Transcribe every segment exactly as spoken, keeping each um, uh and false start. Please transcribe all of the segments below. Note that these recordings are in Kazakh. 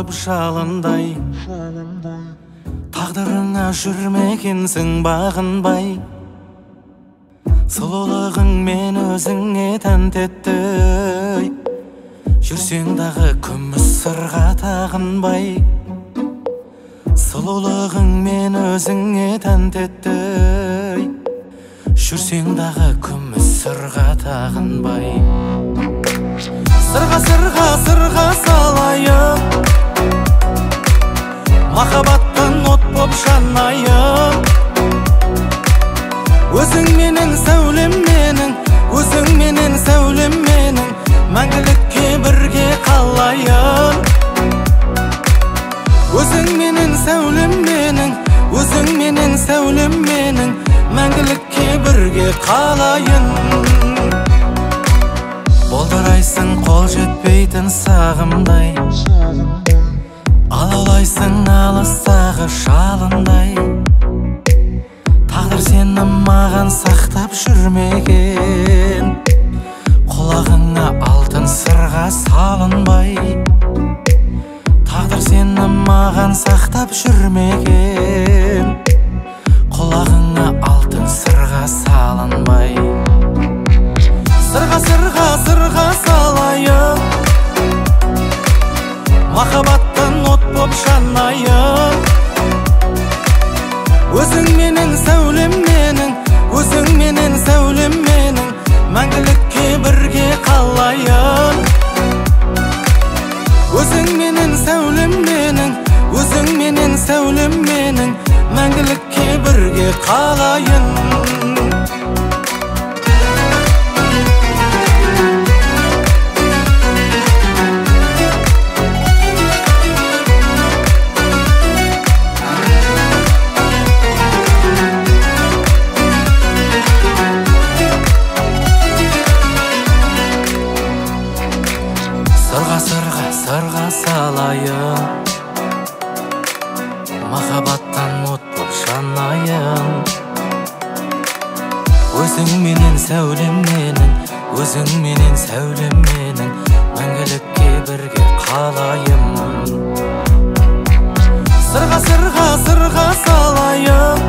батып жалындай, тағдырыңа жүрмекенсің бағынбай. Сұлулығың мен өзіңе тәнті етті, жүрсең дағы күміс сырға тағынбай. Сұлулығың мен өзіңе тәнті етті, жүрсең дағы күміс сырға тағынбай. Сырға сырға сырға салайын, махаббаттан от боп жанайын. Өзің менің сәулем менің, өзің менің сәулем менің, мәңгілікке бірге қалайын. Өзің менің сәулем менің, өзің менің сәулем менің, мәңгілікке бірге қалайын. Болдырайсың қол жетпейтін сағымдай, алаулайсың алыстағы жалындай. Тағдыр сені маған сақтап жүрмеген, құлағыңа алтын сырға салынбай. Тағдыр сені маған сақтап жүрмеген, құлағыңа алтын сырға салынбай. Сырға сырға сырға салайын, махаббаттан от боп жанайын. Өзің менің сәулем менің, өзің менің сәулем менің, мәңгілікке бірге қалайын. Өзің менің сәулем менің, өзің менің сәулем менің, мәңгілікке бірге қалайын. Сырға сырға сырға салайын, махаббаттан от боп жанайын. Өзің менен сәулем менің, өзің менен сәулем менің, мәңгілікке бірге қалайын. Сырға сырға сырға салайын,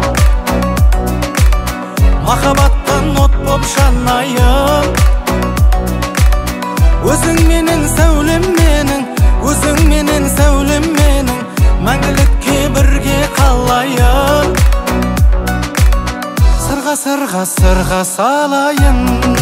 махаббаттан от боп жанайын. Өзің менің сәулем менің, өзің менің сәулем менің, мәңгілікке бірге қалайын. Сырға сырға сырға салайын.